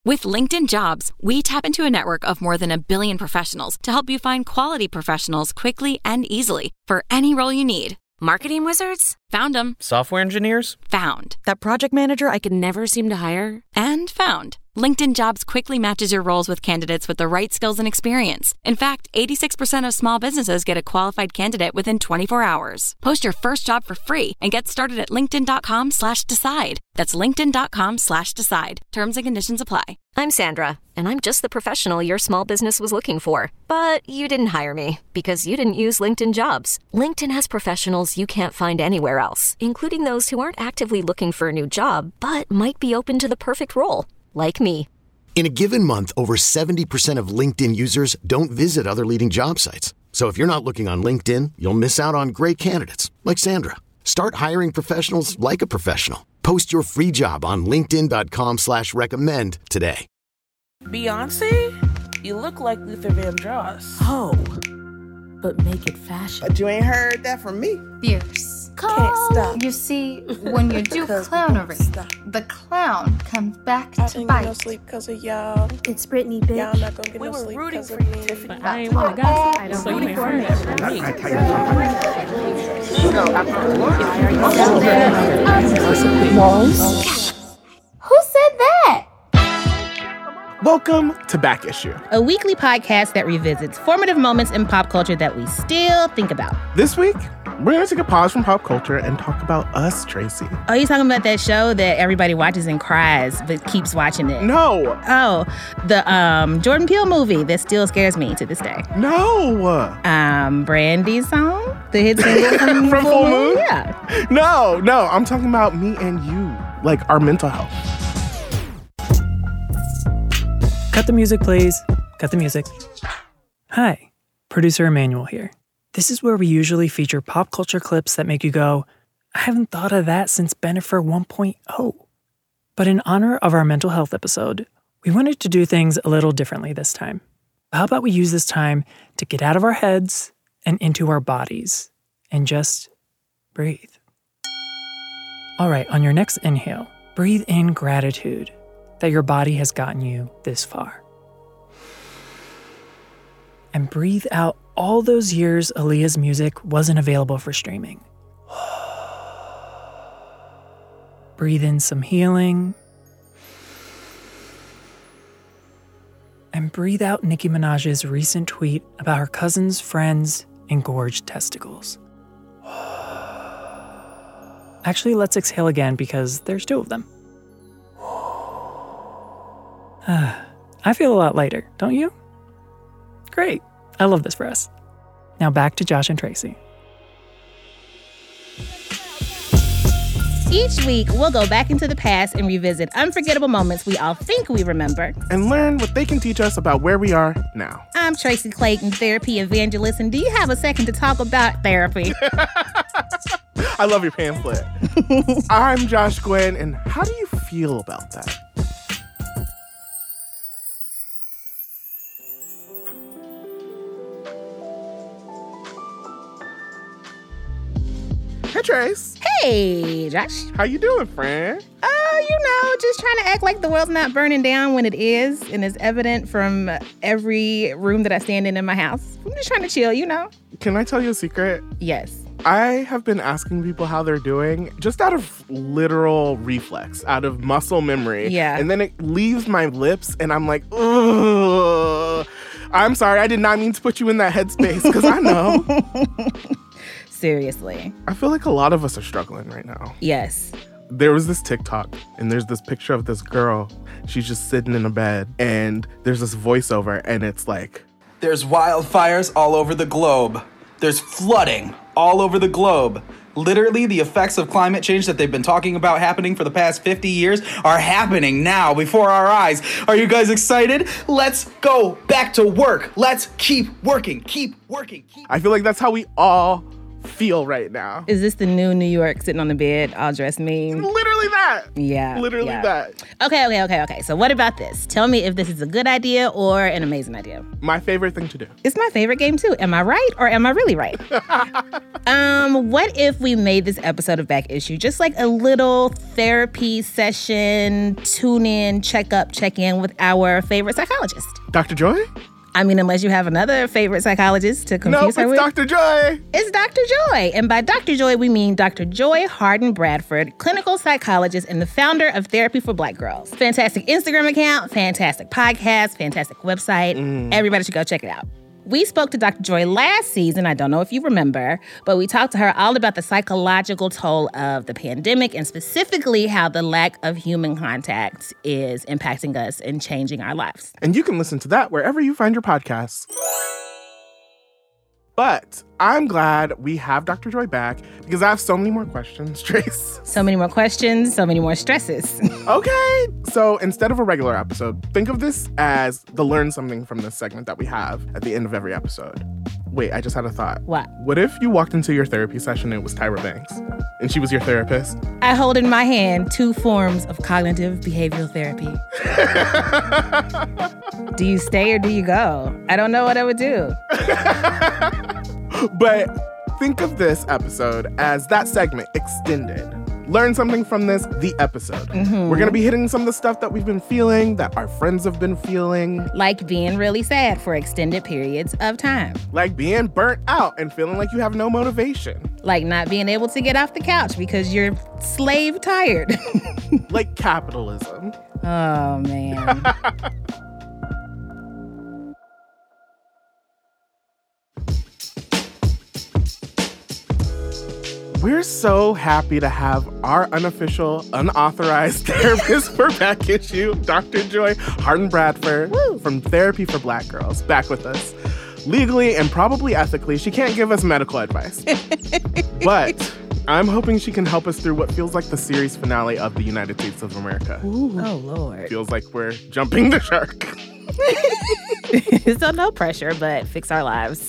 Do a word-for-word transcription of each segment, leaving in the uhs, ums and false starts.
With LinkedIn Jobs, we tap into a network of more than a billion professionals to help you find quality professionals quickly and easily for any role you need. Marketing wizards? Found them. Software engineers? Found. That project manager I could never seem to hire? And found. LinkedIn Jobs quickly matches your roles with candidates with the right skills and experience. In fact, eighty-six percent of small businesses get a qualified candidate within twenty-four hours. Post your first job for free and get started at linkedin.com slash decide. That's linkedin.com slash decide. Terms and conditions apply. I'm Sandra, and I'm just the professional your small business was looking for. But you didn't hire me because you didn't use LinkedIn Jobs. LinkedIn has professionals you can't find anywhere else, including those who aren't actively looking for a new job, but might be open to the perfect role. Like me. In a given month, over seventy percent of LinkedIn users don't visit other leading job sites. So if you're not looking on LinkedIn, you'll miss out on great candidates like Sandra. Start hiring professionals like a professional. Post your free job on linkedin.com slash recommend today. Beyonce, you look like Luther Vandross. Oh, but make it fashion. But you ain't heard that from me. Fierce. Can't stop. You see, when you do clownery, the clown comes back I to ain't bite. get no sleep because of y'all. It's Brittany, bitch. Y'all not gonna get we no were sleep rooting because for of you. Tiffany. But I ain't want to gossip. I don't so you for it. Who said that? Welcome to Back Issue, a weekly podcast that revisits formative moments in pop culture that we still think about. This week, we're going to take a pause from pop culture and talk about us, Tracy. Oh, you talking about that show that everybody watches and cries but keeps watching it? No. Oh, the um, Jordan Peele movie that still scares me to this day. No. Um, Brandy's song? The hit single from, from Full Moon? Moon? Yeah. No, no, I'm talking about me and you, like our mental health. Cut the music, please. Cut the music. Hi, producer Emmanuel here. This is where we usually feature pop culture clips that make you go, I haven't thought of that since Bennifer one point oh. But in honor of our mental health episode, we wanted to do things a little differently this time. How about we use this time to get out of our heads and into our bodies and just breathe. All right, on your next inhale, breathe in gratitude that your body has gotten you this far. And breathe out all those years Aaliyah's music wasn't available for streaming. Breathe in some healing. And breathe out Nicki Minaj's recent tweet about her cousin's friends' engorged testicles. Actually, let's exhale again because there's two of them. I feel a lot lighter, don't you? Great. I love this for us. Now back to Josh and Tracy. Each week, we'll go back into the past and revisit unforgettable moments we all think we remember. And learn what they can teach us about where we are now. I'm Tracy Clayton, therapy evangelist, and do you have a second to talk about therapy? I love your pamphlet. I'm Josh Gwynn, and how do you feel about that? Hey, Trace. Hey, Josh. How you doing, friend? Oh, you know, just trying to act like the world's not burning down when it is, and it's evident from every room that I stand in in my house. I'm just trying to chill, you know? Can I tell you a secret? Yes. I have been asking people how they're doing just out of literal reflex, out of muscle memory. Yeah. And then it leaves my lips, and I'm like, ugh. I'm sorry, I did not mean to put you in that headspace, because I know. Seriously. I feel like a lot of us are struggling right now. Yes. There was this TikTok, and there's this picture of this girl. She's just sitting in a bed, and there's this voiceover, and it's like, there's wildfires all over the globe. There's flooding all over the globe. Literally, the effects of climate change that they've been talking about happening for the past fifty years are happening now before our eyes. Are you guys excited? Let's go back to work. Let's keep working, keep working. Keep- I feel like that's how we all feel right now. Is this the new New York sitting on the bed, all dressed meme? Literally that. Yeah. Literally yeah. that. Okay, okay, okay, okay. So what about this? Tell me if this is a good idea or an amazing idea. My favorite thing to do. It's my favorite game too. Am I right or am I really right? um, what if we made this episode of Back Issue just like a little therapy session, tune in, check up, check in with our favorite psychologist? Doctor Joy? I mean, unless you have another favorite psychologist to confuse nope, her with. No, it's Doctor Joy. It's Doctor Joy. And by Doctor Joy, we mean Doctor Joy Harden Bradford, clinical psychologist and the founder of Therapy for Black Girls. Fantastic Instagram account, fantastic podcast, fantastic website. Mm. Everybody should go check it out. We spoke to Doctor Joy last season, I don't know if you remember, but we talked to her all about the psychological toll of the pandemic and specifically how the lack of human contact is impacting us and changing our lives. And you can listen to that wherever you find your podcasts. But I'm glad we have Doctor Joy back because I have so many more questions, Trace. So many more questions, so many more stresses. Okay. So instead of a regular episode, think of this as the learn something from this segment that we have at the end of every episode. Wait, I just had a thought. What? What if you walked into your therapy session and it was Tyra Banks and she was your therapist? I hold in my hand two forms of cognitive behavioral therapy. Do you stay or do you go? I don't know what I would do. But think of this episode as that segment extended. Learn something from this, the episode. Mm-hmm. We're going to be hitting some of the stuff that we've been feeling, that our friends have been feeling. Like being really sad for extended periods of time. Like being burnt out and feeling like you have no motivation. Like not being able to get off the couch because you're slave tired. Like capitalism. Oh, man. We're so happy to have our unofficial, unauthorized therapist for Back Issue, Doctor Joy Harden Bradford Woo. From Therapy for Black Girls, back with us. Legally and probably ethically, she can't give us medical advice. But I'm hoping she can help us through what feels like the series finale of the United States of America. Ooh. Oh, Lord. Feels like we're jumping the shark. So no pressure, but fix our lives.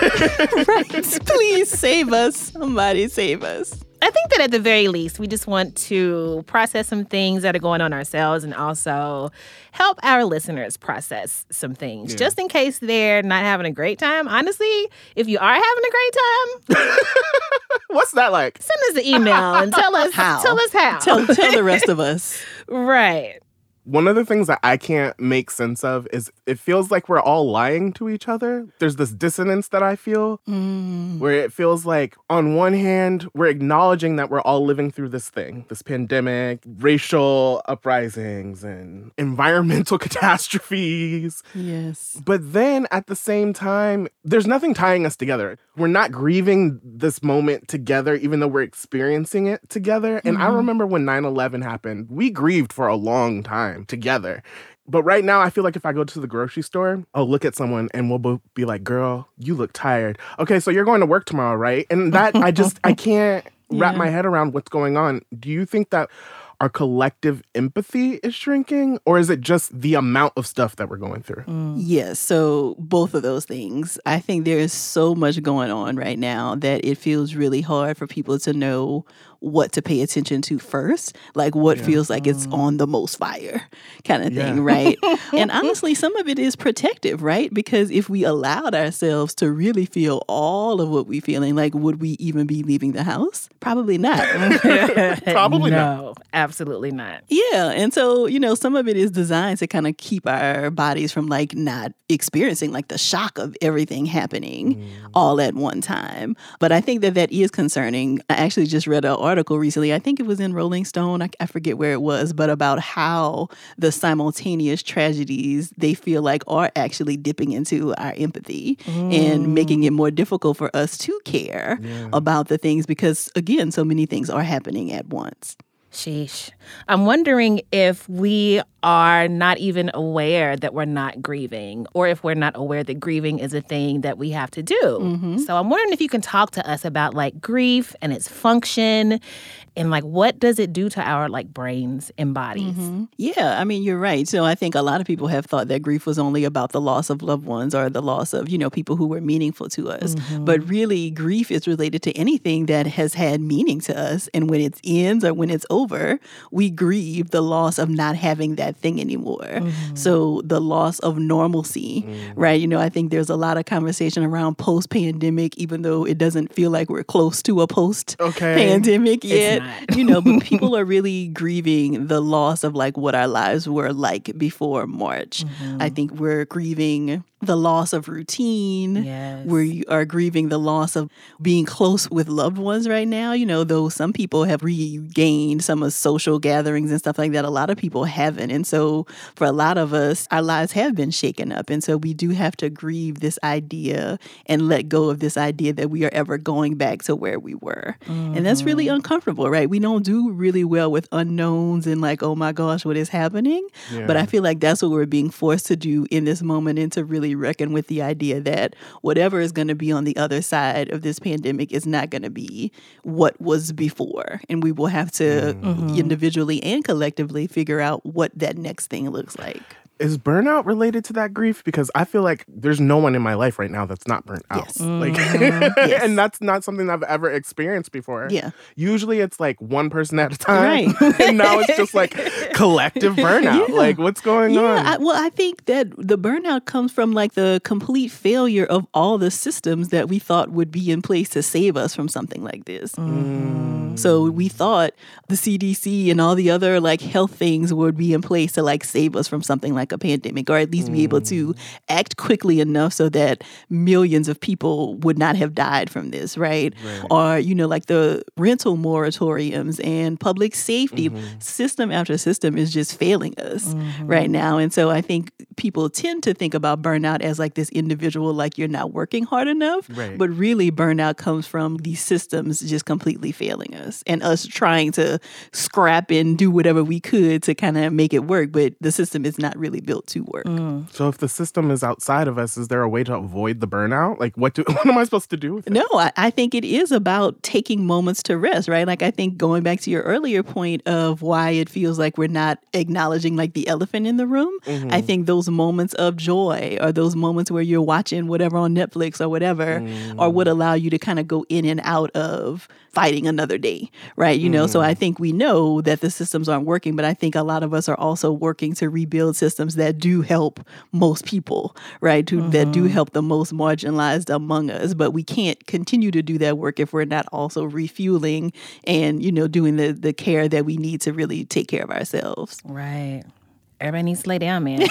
Right. Please save us. Somebody save us. I think that at the very least, we just want to process some things that are going on ourselves and also help our listeners process some things, yeah. just in case they're not having a great time. Honestly, if you are having a great time, what's that like? Send us an email and tell us how. Tell us how. Tell, tell the rest of us. Right. One of the things that I can't make sense of is it feels like we're all lying to each other. There's this dissonance that I feel mm. where it feels like on one hand, we're acknowledging that we're all living through this thing, this pandemic, racial uprisings and environmental catastrophes. Yes. But then at the same time, there's nothing tying us together. We're not grieving this moment together, even though we're experiencing it together. And mm-hmm. I remember when nine eleven happened, we grieved for a long time together. But right now, I feel like if I go to the grocery store, I'll look at someone and we'll both be like, girl, you look tired. Okay, so you're going to work tomorrow, right? And that, I just, I can't wrap yeah. my head around what's going on. Do you think that our collective empathy is shrinking, or is it just the amount of stuff that we're going through? Mm. Yes, so both of those things. I think there is so much going on right now that it feels really hard for people to know what to pay attention to first, like what yeah. feels like it's on the most fire kind of thing, yeah. right? And honestly, some of it is protective, right? Because if we allowed ourselves to really feel all of what we're feeling, like would we even be leaving the house? Probably not. Probably no, not. No, absolutely not. Yeah, and so, you know, some of it is designed to kind of keep our bodies from like not experiencing like the shock of everything happening mm. all at one time. But I think that that is concerning. I actually just read an article recently, I think it was in Rolling Stone, I, I forget where it was, but about how the simultaneous tragedies they feel like are actually dipping into our empathy mm. and making it more difficult for us to care yeah. about the things because, again, so many things are happening at once. Sheesh. I'm wondering if we are not even aware that we're not grieving, or if we're not aware that grieving is a thing that we have to do. Mm-hmm. So I'm wondering if you can talk to us about like grief and its function and like what does it do to our like brains and bodies? Mm-hmm. Yeah, I mean, you're right. So I think a lot of people have thought that grief was only about the loss of loved ones or the loss of, you know, people who were meaningful to us. Mm-hmm. But really, grief is related to anything that has had meaning to us. And when it ends or when it's over, we grieve the loss of not having that thing anymore. Mm-hmm. So the loss of normalcy, mm-hmm. right? You know, I think there's a lot of conversation around post-pandemic, even though it doesn't feel like we're close to a post-pandemic okay. yet. You know, but people are really grieving the loss of like what our lives were like before March. Mm-hmm. I think we're grieving the loss of routine. Yes. We are grieving the loss of being close with loved ones right now. You know, though some people have regained some of social gatherings and stuff like that, a lot of people haven't. And so for a lot of us, our lives have been shaken up. And so we do have to grieve this idea and let go of this idea that we are ever going back to where we were. Mm-hmm. And that's really uncomfortable, right? We don't do really well with unknowns and like, oh my gosh, what is happening? Yeah. But I feel like that's what we're being forced to do in this moment, and to really reckon with the idea that whatever is going to be on the other side of this pandemic is not going to be what was before. And we will have to mm-hmm. individually and collectively figure out what that next thing looks like. Is burnout related to that grief? Because I feel like there's no one in my life right now that's not burnt out. Yes. Like, mm-hmm. yes. And that's not something I've ever experienced before. Yeah. Usually it's like one person at a time. Right. And now it's just like collective burnout. Yeah. Like, what's going yeah, on? I, well, I think that the burnout comes from like the complete failure of all the systems that we thought would be in place to save us from something like this. Mm. So we thought the C D C and all the other like health things would be in place to like save us from something like a pandemic, or at least mm. be able to act quickly enough so that millions of people would not have died from this, right? right. Or, you know, like the rental moratoriums and public safety, mm-hmm. system after system is just failing us mm-hmm. right now. And so I think people tend to think about burnout as like this individual, like you're not working hard enough, right. but really burnout comes from these systems just completely failing us and us trying to scrap and do whatever we could to kind of make it work, but the system is not really built to work. Mm. So if the system is outside of us, is there a way to avoid the burnout? Like what do what am I supposed to do with it? No, I, I think it is about taking moments to rest, right? Like I think going back to your earlier point of why it feels like we're not acknowledging like the elephant in the room, mm-hmm. I think those moments of joy or those moments where you're watching whatever on Netflix or whatever mm. or would allow you to kind of go in and out of fighting another day, right? You know, mm. so I think we know that the systems aren't working, but I think a lot of us are also working to rebuild systems that do help most people, right? To, mm-hmm. That do help the most marginalized among us. But we can't continue to do that work if we're not also refueling and, you know, doing the, the care that we need to really take care of ourselves. Right. Everybody needs to lay down, man.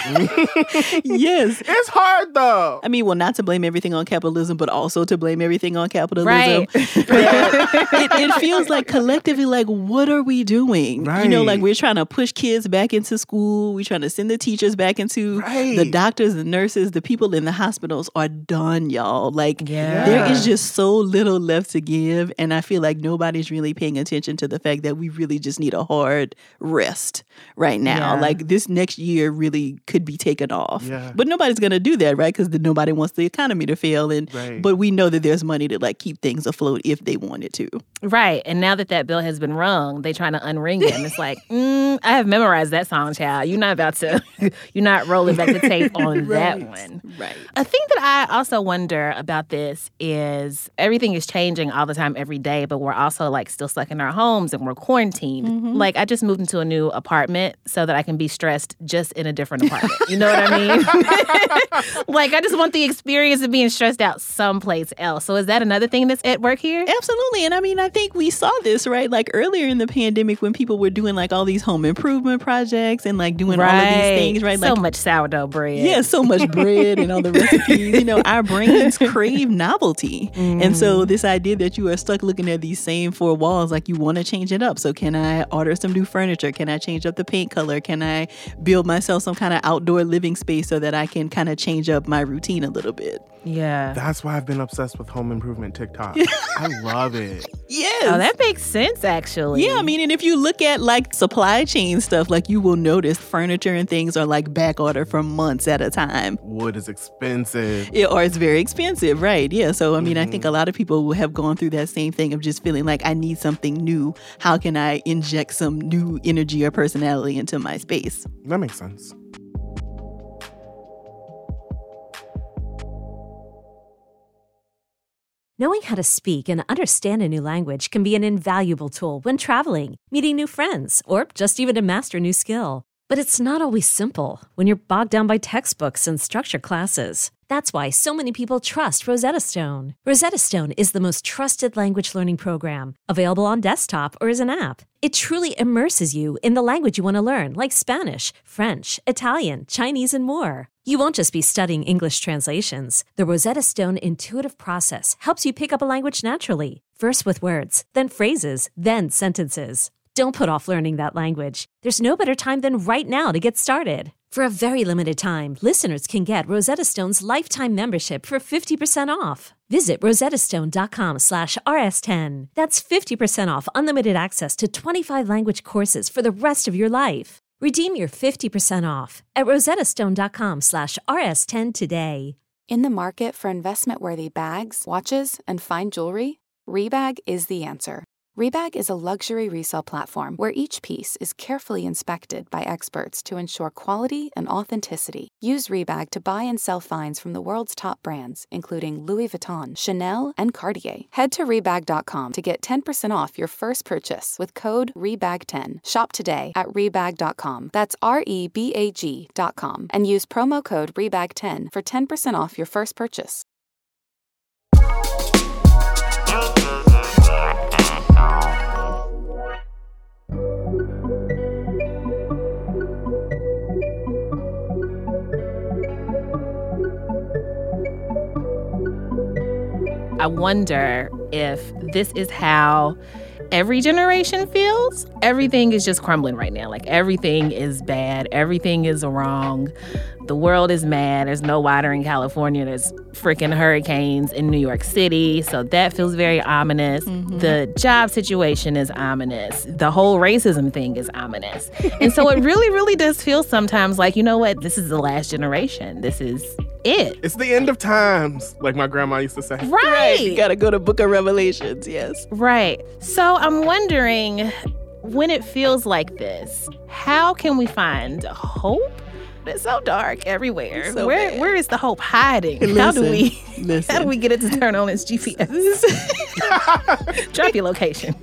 Yes. It's hard, though. I mean, well, not to blame everything on capitalism, but also to blame everything on capitalism. Right. it, it feels like collectively, like, what are we doing? Right. You know, like we're trying to push kids back into school. We're trying to send the teachers back into right. the doctors, the nurses, the people in the hospitals are done, y'all. Like, yeah. there is just so little left to give. And I feel like nobody's really paying attention to the fact that we really just need a hard rest right now. Yeah. Like, this next year really could be taken off. Yeah. But nobody's going to do that, right? Because nobody wants the economy to fail. And right. But we know that there's money to like keep things afloat if they wanted to. Right. And now that that bill has been rung, they trying to unring it. And it's like, mm, I have memorized that song, child. You're not about to, you're not rolling back the tape on right. that one. Right. A thing that I also wonder about this is everything is changing all the time, every day, but we're also like still stuck in our homes and we're quarantined. Mm-hmm. Like I just moved into a new apartment so that I can be stressed just in a different apartment. You know what I mean? Like I just want the experience of being stressed out someplace else. So is that another thing that's at work here? Absolutely. And I mean, I think we saw this, right? Like earlier in the pandemic when people were doing like all these home improvement projects and like doing right. all of these things, right? So like, much sourdough bread. Yeah, so much bread and all the recipes. You know, our brains crave novelty. Mm. And so this idea that you are stuck looking at these same four walls, like you want to change it up. So can I order some new furniture? Can I change up the paint color? Can I build myself some kind of outdoor living space so that I can kind of change up my routine a little bit? Yeah. That's why I've been obsessed with home improvement TikTok. I love it. Yes. Oh, that makes sense, actually. Yeah, I mean, and if you look at like supply chain stuff, like you will notice furniture and things are like back order for months at a time. Wood is expensive. Yeah, or it's very expensive, right? Yeah. So, I mean, mm-hmm. I think a lot of people will have gone through that same thing of just feeling like I need something new. How can I inject some new energy or personality into my space? That makes sense. Knowing how to speak and understand a new language can be an invaluable tool when traveling, meeting new friends, or just even to master a new skill. But it's not always simple when you're bogged down by textbooks and structured classes. That's why so many people trust Rosetta Stone. Rosetta Stone is the most trusted language learning program, available on desktop or as an app. It truly immerses you in the language you want to learn, like Spanish, French, Italian, Chinese, and more. You won't just be studying English translations. The Rosetta Stone intuitive process helps you pick up a language naturally, first with words, then phrases, then sentences. Don't put off learning that language. There's no better time than right now to get started. For a very limited time, listeners can get Rosetta Stone's lifetime membership for fifty percent off. Visit rosettastone.com slash rs10. That's fifty percent off unlimited access to twenty-five language courses for the rest of your life. Redeem your fifty percent off at rosettastone.com slash rs10 today. In the market for investment-worthy bags, watches, and fine jewelry, Rebag is the answer. Rebag is a luxury resale platform where each piece is carefully inspected by experts to ensure quality and authenticity. Use Rebag to buy and sell finds from the world's top brands, including Louis Vuitton, Chanel, and Cartier. Head to Rebag dot com to get ten percent off your first purchase with code Rebag ten. Shop today at Rebag dot com. That's R E B A G dot com. And use promo code Rebag ten for ten percent off your first purchase. I wonder if this is how every generation feels. Everything is just crumbling right now. Like, everything is bad. Everything is wrong. The world is mad. There's no water in California. There's freaking hurricanes in New York City. So that feels very ominous. Mm-hmm. The job situation is ominous. The whole racism thing is ominous. And so it really, really does feel sometimes like, you know what? This is the last generation. This is it. It's the end of times, like my grandma used to say. Right. Right. You gotta go to Book of Revelations, yes. Right. So I'm wondering, when it feels like this, how can we find hope? It's so dark everywhere. So where bad. Where is the hope hiding? Listen, how do we listen. How do we get it to turn on its G P S? Drop your location.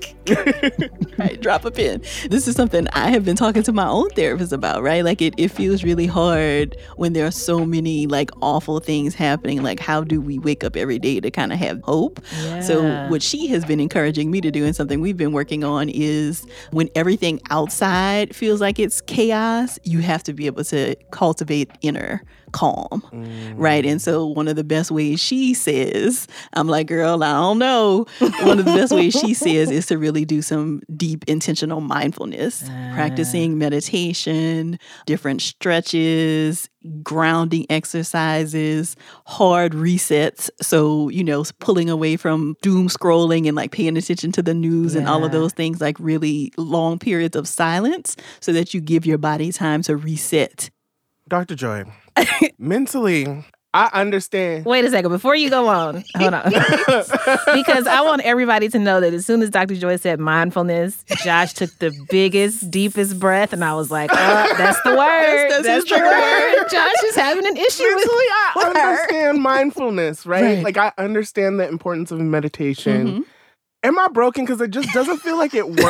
Right, drop a pin. This is something I have been talking to my own therapist about, right? Like, it, it feels really hard when there are so many like awful things happening. Like, how do we wake up every day to kind of have hope? Yeah. So what she has been encouraging me to do, and something we've been working on, is when everything outside feels like it's chaos, you have to be able to cultivate inner calm, mm. right? And so one of the best ways she says, I'm like, girl, I don't know. One of the best ways she says is to really do some deep intentional mindfulness, uh. practicing meditation, different stretches, grounding exercises, hard resets. So, you know, pulling away from doom scrolling and like paying attention to the news yeah. and all of those things, like really long periods of silence so that you give your body time to reset. Doctor Joy, mentally, I understand. Wait a second. Before you go on, hold on. Because I want everybody to know that as soon as Doctor Joy said mindfulness, Josh took the biggest, deepest breath, and I was like, oh, that's the word. That's, that's, that's the word. word. Josh is having an issue mentally, with, I with understand her. mindfulness, right? right? Like, I understand the importance of meditation. Mm-hmm. Am I broken? Because it just doesn't feel like it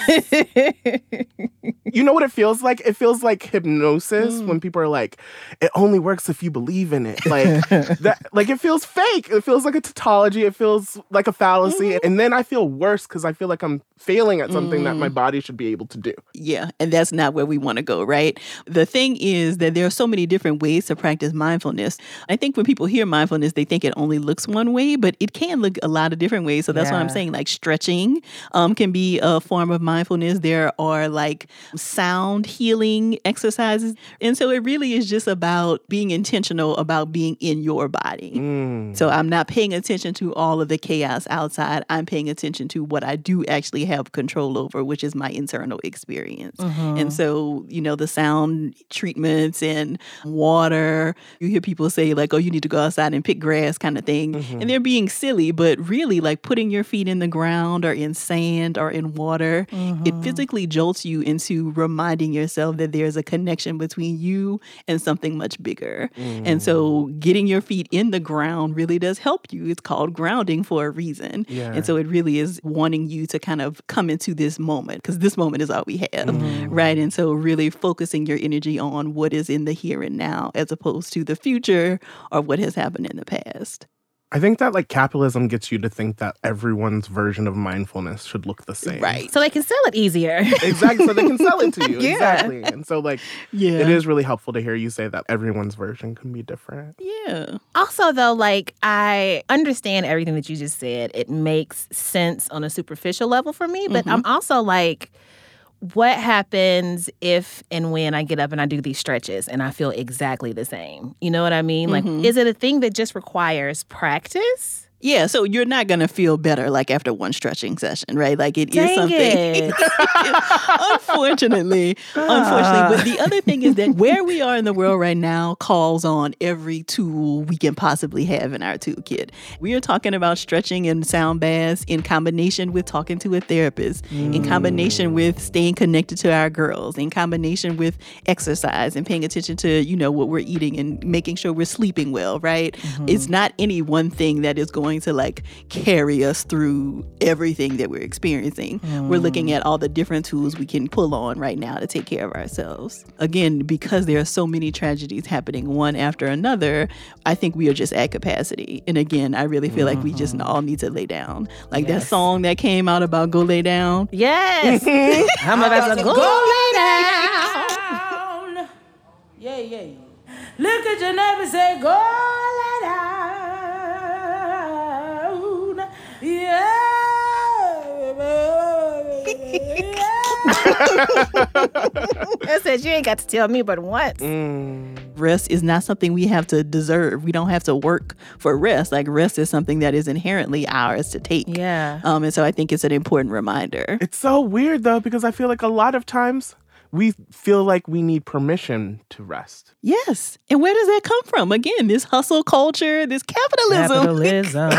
works. You know what it feels like? It feels like hypnosis mm. when people are like, it only works if you believe in it. Like, that, like it feels fake. It feels like a tautology. It feels like a fallacy. Mm. And then I feel worse because I feel like I'm failing at something mm. that my body should be able to do. Yeah, and that's not where we want to go, right? The thing is that there are so many different ways to practice mindfulness. I think when people hear mindfulness, they think it only looks one way, but it can look a lot of different ways. So that's yeah. what I'm saying. Like, like stretching um, can be a form of mindfulness. There are like sound healing exercises. And so it really is just about being intentional about being in your body. Mm. So I'm not paying attention to all of the chaos outside. I'm paying attention to what I do actually have control over, which is my internal experience. Mm-hmm. And so, you know, the sound treatments and water, you hear people say like, oh, you need to go outside and pick grass kind of thing. Mm-hmm. And they're being silly, but really like putting your feet in the ground or in sand or in water, Mm-hmm. it physically jolts you into reminding yourself that there's a connection between you and something much bigger. Mm. And so getting your feet in the ground really does help you. It's called grounding for a reason. Yeah. And so it really is wanting you to kind of come into this moment, because this moment is all we have, Mm. right? And so really focusing your energy on what is in the here and now as opposed to the future or what has happened in the past. I think that like capitalism gets you to think that everyone's version of mindfulness should look the same. Right. So they can sell it easier. Exactly. So they can sell it to you. Yeah. Exactly. And so like, Yeah. it is really helpful to hear you say that everyone's version can be different. Yeah. Also, though, like, I understand everything that you just said. It makes sense on a superficial level for me. But Mhm. I'm also like, what happens if and when I get up and I do these stretches and I feel exactly the same? You know what I mean? Like, Mhm. is it a thing that just requires practice? Yeah, so you're not going to feel better like after one stretching session, right? Like it Dang is something. it. unfortunately, unfortunately. But the other thing is that where we are in the world right now calls on every tool we can possibly have in our toolkit. We are talking about stretching and sound baths in combination with talking to a therapist, mm. in combination with staying connected to our girls, in combination with exercise and paying attention to, you know, what we're eating and making sure we're sleeping well, right? Mm-hmm. It's not any one thing that is going to like carry us through everything that we're experiencing. Mm. We're looking at all the different tools we can pull on right now to take care of ourselves. Again, because there are so many tragedies happening one after another, I think we are just at capacity. And again, I really feel mm-hmm. like we just all need to lay down. Like yes. that song that came out about go lay down. Yes. I'm about to go, go lay down. Yeah, yeah, yeah. Look at your neighbor and say, go lay down. Yeah. I said, you ain't got to tell me but once. Mm. Rest is not something we have to deserve. We don't have to work for rest. Like rest is something that is inherently ours to take. Yeah. Um, and so I think it's an important reminder. It's so weird though, because I feel like a lot of times we feel like we need permission to rest. Yes. And where does that come from? Again, this hustle culture, this capitalism.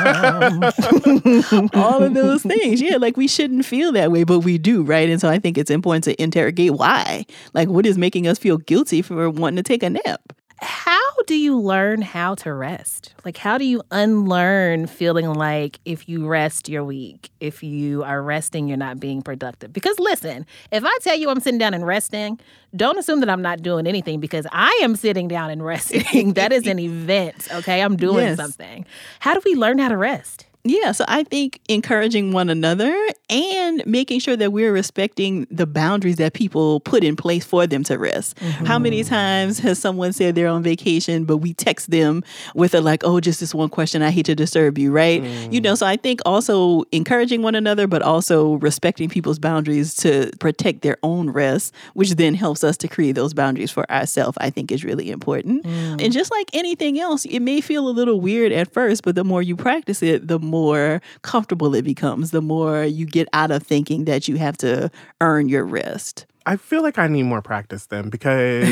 Capitalism. All of those things. Yeah, like we shouldn't feel that way, but we do, right? And so I think it's important to interrogate why. Like what is making us feel guilty for wanting to take a nap? How do you learn how to rest? Like, how do you unlearn feeling like if you rest, you're weak? If you are resting, you're not being productive? Because listen, if I tell you I'm sitting down and resting, don't assume that I'm not doing anything because I am sitting down and resting. That is an event, okay? I'm doing yes. something. How do we learn how to rest? Yeah, so I think encouraging one another and making sure that we're respecting the boundaries that people put in place for them to rest. Mm-hmm. How many times has someone said they're on vacation, but we text them with a like, oh, just this one question, I hate to disturb you, right? Mm. You know, so I think also encouraging one another, but also respecting people's boundaries to protect their own rest, which then helps us to create those boundaries for ourselves, I think is really important. Mm. And just like anything else, it may feel a little weird at first, but the more you practice it, the more more comfortable it becomes, the more you get out of thinking that you have to earn your rest. I feel like I need more practice then because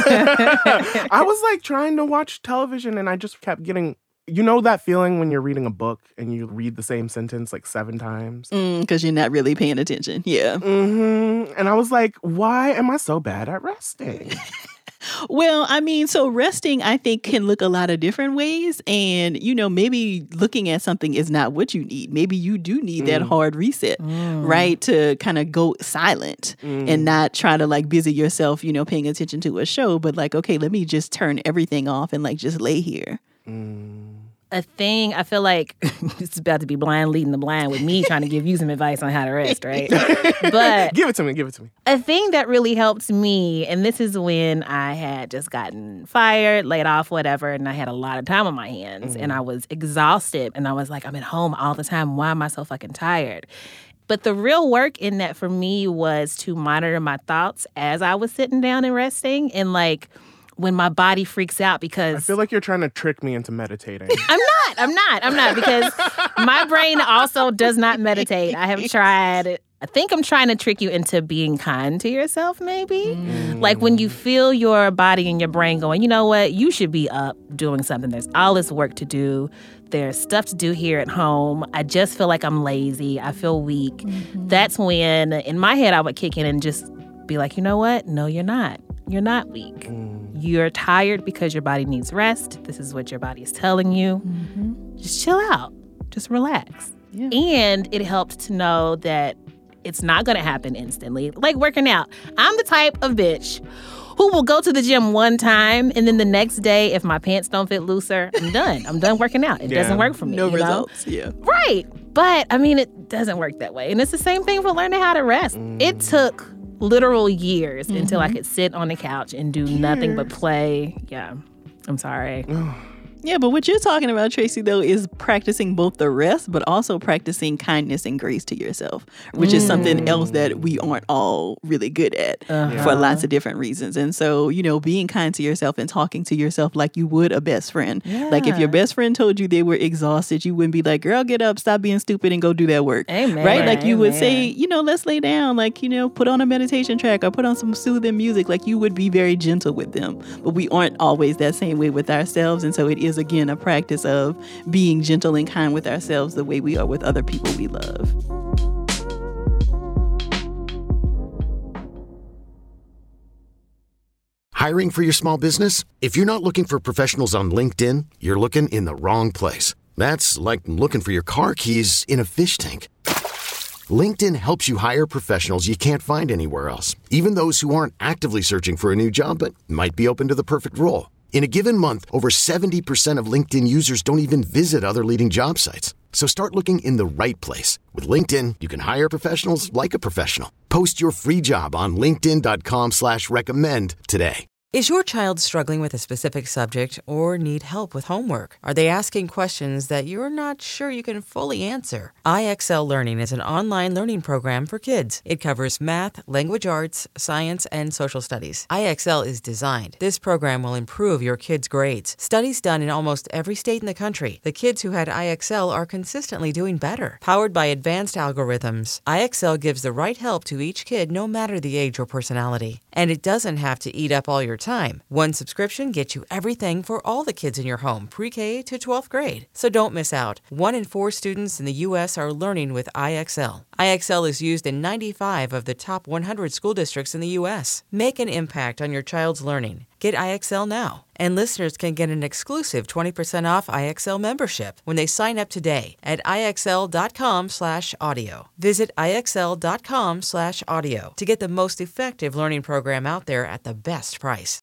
I was like trying to watch television and I just kept getting, you know that feeling when you're reading a book and you read the same sentence like seven times? Because mm, you're not really paying attention. Yeah. Mm-hmm. And I was like, why am I so bad at resting? Well, I mean, so resting, I think, can look a lot of different ways. And, you know, maybe looking at something is not what you need. Maybe you do need mm. that hard reset, mm. right? To kind of go silent mm. and not try to like busy yourself, you know, paying attention to a show, but like, okay, let me just turn everything off and like just lay here. Mm. a thing, I feel like it's about to be blind leading the blind with me trying to give you some advice on how to rest, right? But give it to me, give it to me. A thing that really helped me, and this is when I had just gotten fired, laid off, whatever, and I had a lot of time on my hands, mm-hmm. and I was exhausted, and I was like, I'm at home all the time. Why am I so fucking tired? But the real work in that for me was to monitor my thoughts as I was sitting down and resting, and like, when my body freaks out because... I feel like you're trying to trick me into meditating. I'm not. I'm not. I'm not. Because my brain also does not meditate. I have tried... I think I'm trying to trick you into being kind to yourself, maybe. Mm. Like when you feel your body and your brain going, you know what? You should be up doing something. There's all this work to do. There's stuff to do here at home. I just feel like I'm lazy. I feel weak. Mm-hmm. That's when, in my head, I would kick in and just be like, you know what? No, you're not. You're not weak. Mm. You're tired because your body needs rest. This is what your body is telling you. Mm-hmm. Just chill out. Just relax. Yeah. And it helped to know that it's not going to happen instantly. Like working out. I'm the type of bitch who will go to the gym one time and then the next day, if my pants don't fit looser, I'm done. I'm done working out. It yeah. doesn't work for me. No you results. Know? Yeah. Right. But, I mean, it doesn't work that way. And it's the same thing for learning how to rest. Mm. It took literal years mm-hmm. until I could sit on the couch and do years. nothing but play. Yeah. I'm sorry. Yeah, but what you're talking about, Tracy, though, is practicing both the rest, but also practicing kindness and grace to yourself, which mm. is something else that we aren't all really good at uh-huh. for lots of different reasons. And so, you know, being kind to yourself and talking to yourself like you would a best friend. Yeah. Like if your best friend told you they were exhausted, you wouldn't be like, girl, get up, stop being stupid and go do that work. Amen. Right? Like you Amen. would say, you know, let's lay down, like, you know, put on a meditation track or put on some soothing music. Like you would be very gentle with them. But we aren't always that same way with ourselves. And so it is, again, a practice of being gentle and kind with ourselves the way we are with other people we love. Hiring for your small business? If you're not looking for professionals on LinkedIn, you're looking in the wrong place. That's like looking for your car keys in a fish tank. LinkedIn helps you hire professionals you can't find anywhere else, even those who aren't actively searching for a new job but might be open to the perfect role. In a given month, over seventy percent of LinkedIn users don't even visit other leading job sites. So start looking in the right place. With LinkedIn, you can hire professionals like a professional. Post your free job on linkedin.com slash recommend today. Is your child struggling with a specific subject or need help with homework? Are they asking questions that you're not sure you can fully answer? I X L Learning is an online learning program for kids. It covers math, language arts, science, and social studies. I X L is designed. This program will improve your kids' grades. Studies done in almost every state in the country. The kids who had I X L are consistently doing better. Powered by advanced algorithms, I X L gives the right help to each kid no matter the age or personality. And it doesn't have to eat up all your time. One subscription gets you everything for all the kids in your home, pre-K to twelfth grade. So don't miss out. One in four students in the U S are learning with I X L. I X L is used in ninety-five of the top one hundred school districts in the U S. Make an impact on your child's learning. Get I X L now. And listeners can get an exclusive twenty percent off I X L membership when they sign up today at IXL.com slash audio. Visit IXL.com slash audio to get the most effective learning program out there at the best price.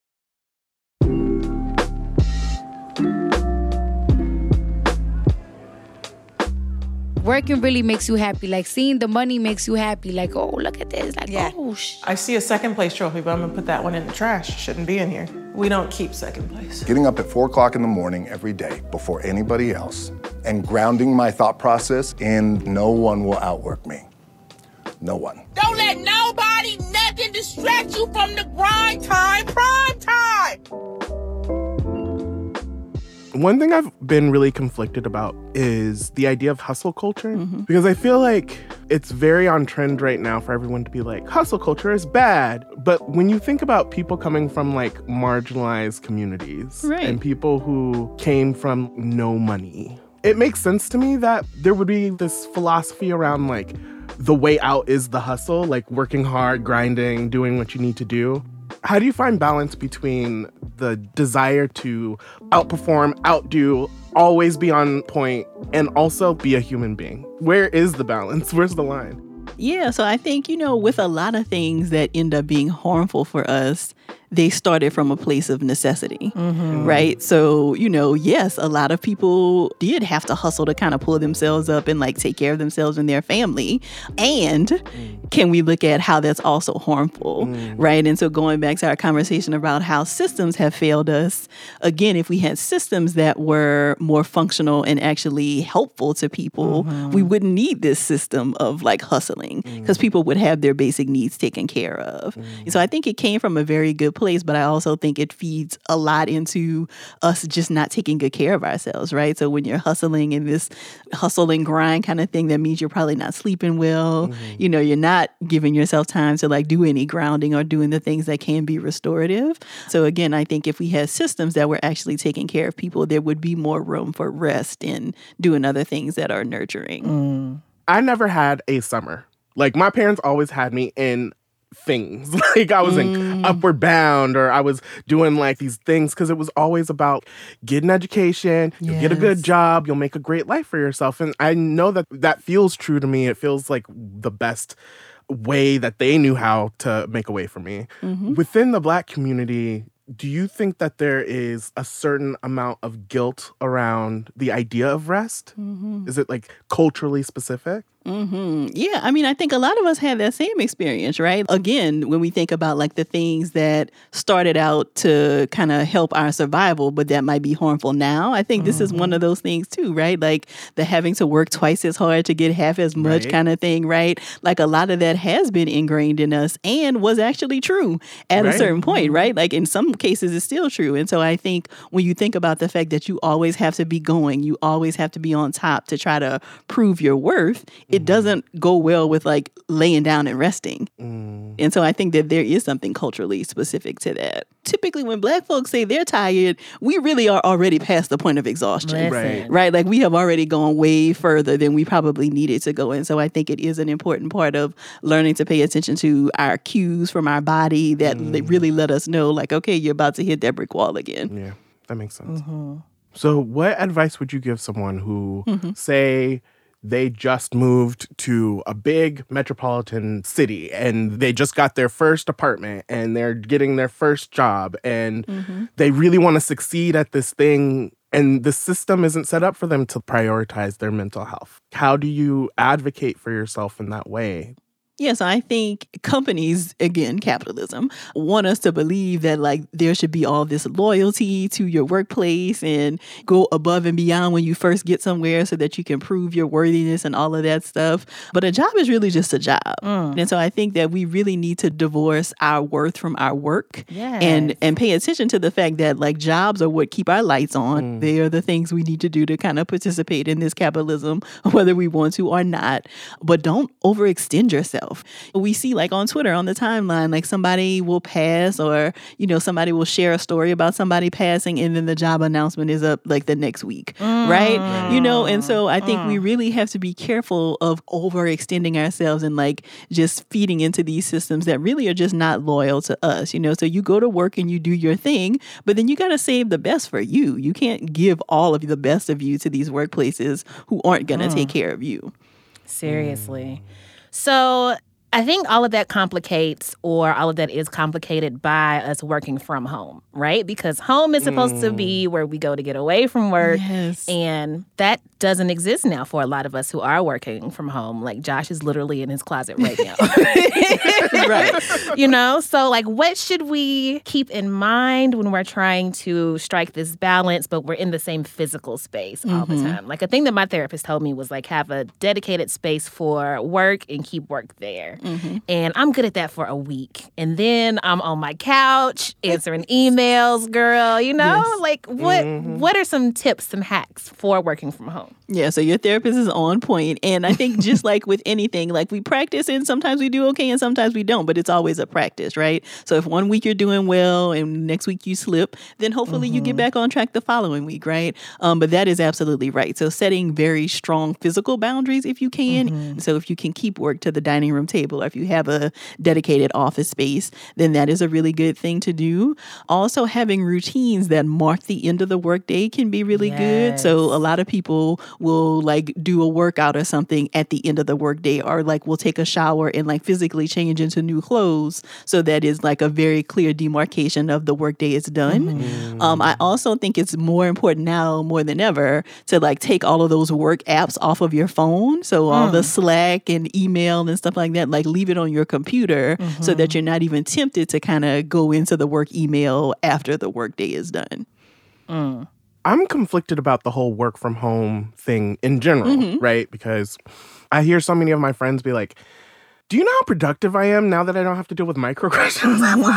Working really makes you happy. Like seeing the money makes you happy. Like, oh, look at this. Like, yeah. oh, sh- I see a second place trophy, but I'm gonna put that one in the trash. It shouldn't be in here. We don't keep second place. Getting up at four o'clock in the morning every day before anybody else and grounding my thought process in no one will outwork me. No one. Don't let nobody, nothing distract you from the grind time, prime time. One thing I've been really conflicted about is the idea of hustle culture, mm-hmm. because I feel like it's very on trend right now for everyone to be like, hustle culture is bad. But when you think about people coming from like marginalized communities right. and people who came from no money, it makes sense to me that there would be this philosophy around like the way out is the hustle, like working hard, grinding, doing what you need to do. How do you find balance between the desire to outperform, outdo, always be on point, and also be a human being? Where is the balance? Where's the line? Yeah, so I think, you know, with a lot of things that end up being harmful for us, they started from a place of necessity, Mm-hmm. right? So, you know, yes, a lot of people did have to hustle to kind of pull themselves up and like take care of themselves and their family. And mm. can we look at how that's also harmful, mm. right? And so going back to our conversation about how systems have failed us, again, if we had systems that were more functional and actually helpful to people, mm-hmm. we wouldn't need this system of like hustling because mm. people would have their basic needs taken care of. Mm. So I think it came from a very good place, but I also think it feeds a lot into us just not taking good care of ourselves, right? So when you're hustling in this hustle and grind kind of thing, that means you're probably not sleeping well. Mm-hmm. You know, you're not giving yourself time to like do any grounding or doing the things that can be restorative. So again, I think if we had systems that were actually taking care of people, there would be more room for rest and doing other things that are nurturing. Mm. I never had a summer. Like my parents always had me in things. Like I was mm. in Upward Bound or I was doing like these things because it was always about get an education, yes. you'll get a good job, you'll make a great life for yourself. And I know that that feels true to me. It feels like the best way that they knew how to make a way for me. Mm-hmm. Within the Black community, do you think that there is a certain amount of guilt around the idea of rest? Mm-hmm. Is it like culturally specific? Mm-hmm. Yeah, I mean, I think a lot of us had that same experience, right? Again, when we think about like the things that started out to kind of help our survival, but that might be harmful now, I think mm-hmm. this is one of those things too, right? Like the having to work twice as hard to get half as much right. kind of thing, right? Like a lot of that has been ingrained in us and was actually true at right. a certain point, right? Like in some cases, it's still true. And so I think when you think about the fact that you always have to be going, you always have to be on top to try to prove your worth, it doesn't go well with like laying down and resting. Mm. And so I think that there is something culturally specific to that. Typically when Black folks say they're tired, we really are already past the point of exhaustion. Right. Right? Like we have already gone way further than we probably needed to go. And so I think it is an important part of learning to pay attention to our cues from our body that mm. really let us know like, okay, you're about to hit that brick wall again. Yeah, that makes sense. Mm-hmm. So what advice would you give someone who, mm-hmm. say, they just moved to a big metropolitan city and they just got their first apartment and they're getting their first job and mm-hmm. they really want to succeed at this thing and the system isn't set up for them to prioritize their mental health? How do you advocate for yourself in that way? Yes, I think companies, again, capitalism, want us to believe that like there should be all this loyalty to your workplace and go above and beyond when you first get somewhere so that you can prove your worthiness and all of that stuff. But a job is really just a job. Mm. And so I think that we really need to divorce our worth from our work yes. and, and pay attention to the fact that like jobs are what keep our lights on. Mm. They are the things we need to do to kind of participate in this capitalism, whether we want to or not. But don't overextend yourself. We see like on Twitter on the timeline, like somebody will pass or, you know, somebody will share a story about somebody passing and then the job announcement is up like the next week, mm. right? You know, and so I think mm. we really have to be careful of overextending ourselves and like just feeding into these systems that really are just not loyal to us, you know? So you go to work and you do your thing, but then you got to save the best for you. You can't give all of the best of you to these workplaces who aren't going to mm. take care of you. Seriously. Mm. So I think all of that complicates or all of that is complicated by us working from home, right? Because home is supposed mm. to be where we go to get away from work. Yes. And that doesn't exist now for a lot of us who are working from home. Like Josh is literally in his closet right now. Right. You know, so like what should we keep in mind when we're trying to strike this balance, but we're in the same physical space all mm-hmm. the time? Like a thing that my therapist told me was like have a dedicated space for work and keep work there. Mm-hmm. And I'm good at that for a week. And then I'm on my couch answering emails, girl, you know? Yes. Like what Mm-hmm. what are some tips, some hacks for working from home? Yeah, so your therapist is on point. And I think just like with anything, like we practice and sometimes we do okay and sometimes we don't, but it's always a practice, right? So if one week you're doing well and next week you slip, then hopefully mm-hmm. you get back on track the following week, right? Um, but that is absolutely right. So setting very strong physical boundaries if you can. Mm-hmm. So if you can keep work to the dining room table table or if you have a dedicated office space, then that is a really good thing to do. Also, having routines that mark the end of the workday can be really yes. good. So a lot of people will like do a workout or something at the end of the workday, or like will take a shower and like physically change into new clothes. So that is like a very clear demarcation of the workday is done. Mm-hmm. Um, I also think it's more important now more than ever to like take all of those work apps off of your phone. So all mm. the Slack and email and stuff like that, like leave it on your computer mm-hmm. so that you're not even tempted to kind of go into the work email after the workday is done. Mm. I'm conflicted about the whole work from home thing in general, mm-hmm. right? Because I hear so many of my friends be like, do you know how productive I am now that I don't have to deal with microaggressions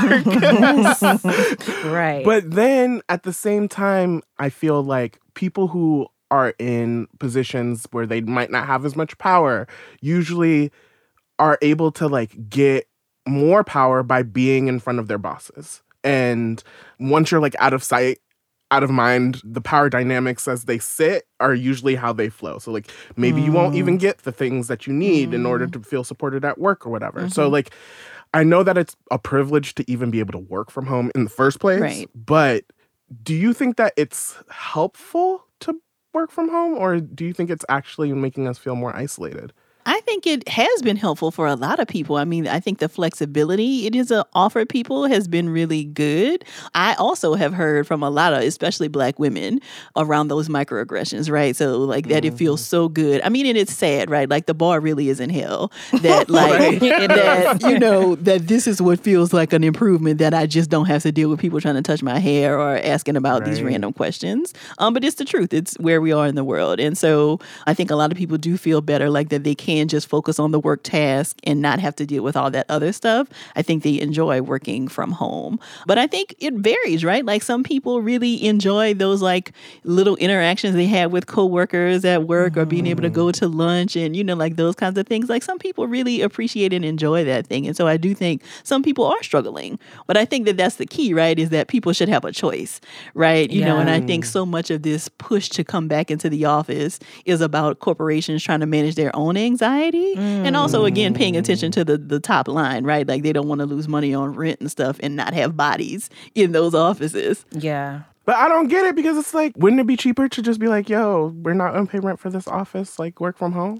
at work? Right. But then at the same time, I feel like people who are in positions where they might not have as much power usually are able to like get more power by being in front of their bosses. And once you're like out of sight, out of mind, the power dynamics as they sit are usually how they flow. So like maybe mm. you won't even get the things that you need mm. in order to feel supported at work or whatever. Mm-hmm. So like I know that it's a privilege to even be able to work from home in the first place. Right. But do you think that it's helpful to work from home, or do you think it's actually making us feel more isolated? I think it has been helpful for a lot of people. I mean, I think the flexibility it is uh, offered people has been really good. I also have heard from a lot of, especially Black women, around those microaggressions, right? So like that mm-hmm. it feels so good. I mean, and it's sad, right? Like the bar really is in hell. That like, that, you know, that this is what feels like an improvement, that I just don't have to deal with people trying to touch my hair or asking about right. these random questions. Um, but it's the truth. It's where we are in the world. And so I think a lot of people do feel better, like that they can just focus on the work task and not have to deal with all that other stuff. I think they enjoy working from home. But I think it varies, right? Like some people really enjoy those like little interactions they have with coworkers at work mm-hmm. or being able to go to lunch and, you know, like those kinds of things. Like some people really appreciate and enjoy that thing. And so I do think some people are struggling. But I think that that's the key, right? Is that people should have a choice, right? You yeah. know, and I think so much of this push to come back into the office is about corporations trying to manage their own anxiety. Mm. And also, again, paying attention to the, the top line, right? Like they don't want to lose money on rent and stuff and not have bodies in those offices. Yeah. But I don't get it because it's like, wouldn't it be cheaper to just be like, yo, we're not going to pay rent for this office, like work from home?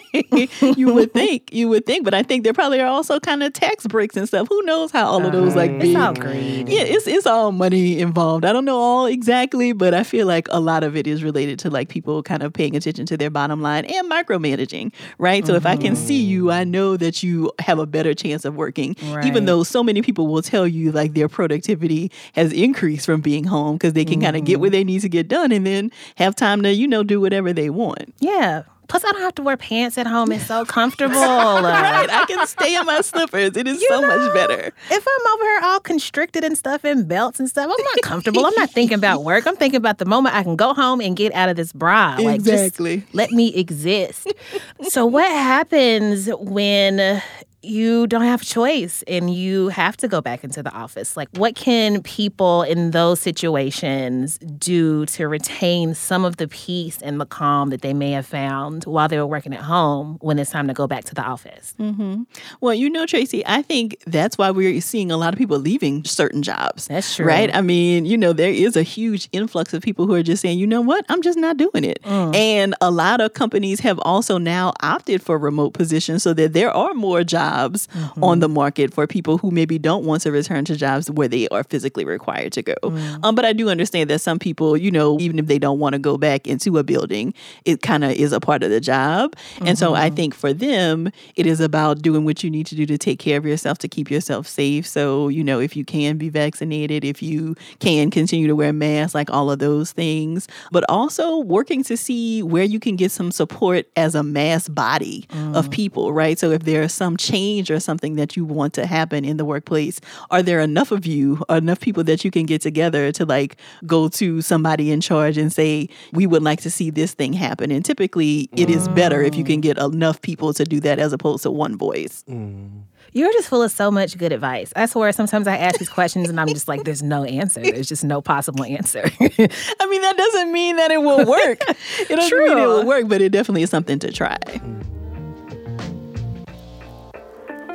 You would think, you would think. But I think there probably are also kind of tax breaks and stuff. Who knows how all of those like big. It's all greed. Yeah, it's, it's all money involved. I don't know all exactly, but I feel like a lot of it is related to like people kind of paying attention to their bottom line and micromanaging, right? So mm-hmm. if I can see you, I know that you have a better chance of working, right. even though so many people will tell you like their productivity has increased from being home because they can mm-hmm. kind of get what they need to get done and then have time to, you know, do whatever they want. Yeah. Plus, I don't have to wear pants at home. It's so comfortable. Right. I can stay in my slippers. It is you so know, much better. If I'm over here all constricted and stuff in belts and stuff, I'm not comfortable. I'm not thinking about work. I'm thinking about the moment I can go home and get out of this bra. Like, exactly. Just let me exist. So what happens when you don't have a choice and you have to go back into the office? Like, what can people in those situations do to retain some of the peace and the calm that they may have found while they were working at home when it's time to go back to the office? Mm-hmm. Well, you know, Tracy, I think that's why we're seeing a lot of people leaving certain jobs. That's true. Right? I mean, you know, there is a huge influx of people who are just saying, you know what, I'm just not doing it. Mm. And a lot of companies have also now opted for remote positions so that there are more jobs Mm-hmm. on the market for people who maybe don't want to return to jobs where they are physically required to go. Mm. Um, but I do understand that some people, you know, even if they don't want to go back into a building, it kind of is a part of the job. Mm-hmm. And so I think for them, it is about doing what you need to do to take care of yourself, to keep yourself safe. So, you know, if you can be vaccinated, if you can continue to wear masks, like all of those things, but also working to see where you can get some support as a mass body mm. of people, right? So if there is some change or something that you want to happen in the workplace, are there enough of you, enough people that you can get together to like go to somebody in charge and say, we would like to see this thing happen? And typically it is better if you can get enough people to do that as opposed to one voice. Mm. You're just full of so much good advice. I swear sometimes I ask these questions and I'm just like, there's no answer. There's just no possible answer. I mean, that doesn't mean that it will work. It doesn't True. mean it will work, but it definitely is something to try.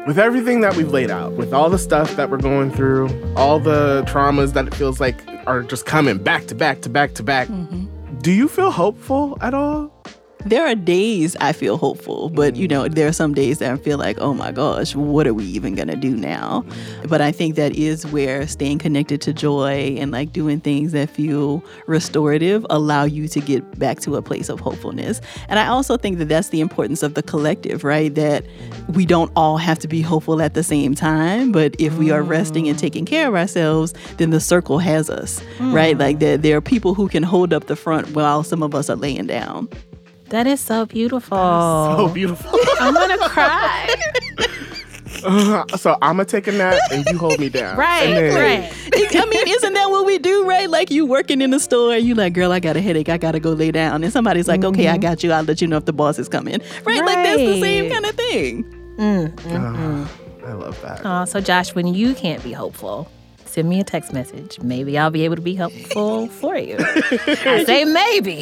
with everything that we've laid out, with all the stuff that we're going through, all the traumas that it feels like are just coming back to back to back to back, mm-hmm. do you feel hopeful at all? There are days I feel hopeful, but, you know, there are some days that I feel like, oh my gosh, what are we even going to do now? But I think that is where staying connected to joy and like doing things that feel restorative allow you to get back to a place of hopefulness. And I also think that that's the importance of the collective, right? That we don't all have to be hopeful at the same time, but if we are resting and taking care of ourselves, then the circle has us, mm. right? Like there, there are people who can hold up the front while some of us are laying down. That is so beautiful. So beautiful. I'm going to cry. Uh, so I'm going to take a nap and you hold me down. Right, then, right. I mean, isn't that what we do, right? Like you working in the store, you like, girl, I got a headache. I got to go lay down. And somebody's like, mm-hmm. okay, I got you. I'll let you know if the boss is coming. Right? right. Like that's the same kind of thing. Mm, mm, uh, I love that. Oh, so Josh, when you can't be hopeful, send me a text message. Maybe I'll be able to be helpful for you. I say maybe.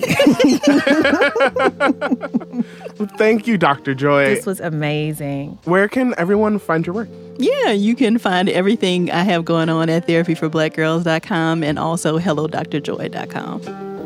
Thank you, Doctor Joy. This was amazing. Where can everyone find your work? Yeah, you can find everything I have going on at therapy for black girls dot com and also hello dr joy dot com.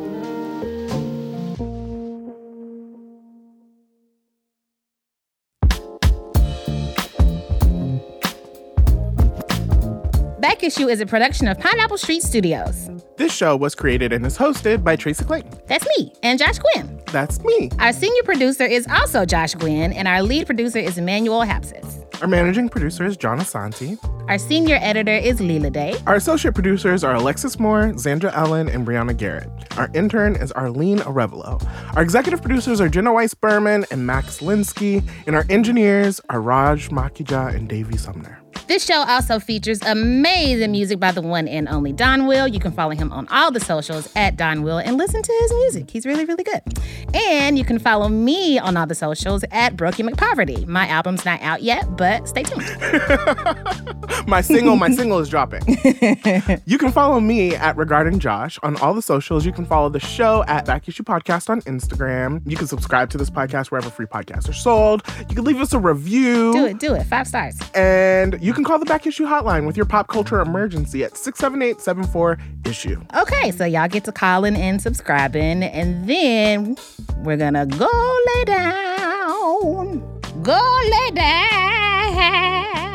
Back Issue is a production of Pineapple Street Studios. This show was created and is hosted by Tracy Clayton. That's me. And Josh Gwynn. That's me. Our senior producer is also Josh Gwynn, and our lead producer is Emmanuel Hapsis. Our managing producer is John Asante. Our senior editor is Leela Day. Our associate producers are Alexis Moore, Zandra Ellen, and Brianna Garrett. Our intern is Arlene Arevalo. Our executive producers are Jenna Weiss-Berman and Max Linsky. And our engineers are Raj Makija and Davey Sumner. This show also features amazing music by the one and only Don Will. You can follow him on all the socials at Don Will and listen to his music. He's really, really good. And you can follow me on all the socials at Brokey McPoverty. My album's not out yet, but stay tuned. my single, my single is dropping. You can follow me at Regarding Josh on all the socials. You can follow the show at Back Issue Podcast on Instagram. You can subscribe to this podcast wherever free podcasts are sold. You can leave us a review. Do it, do it. Five stars. And you can call the Back Issue hotline with your pop culture emergency at six seven eight, seven four, issue. Okay, so y'all get to calling and subscribing, and then we're gonna go lay down. Go lay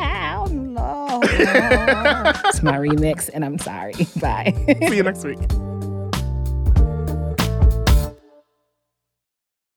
down, Lord. It's my remix, and I'm sorry. Bye. See you next week.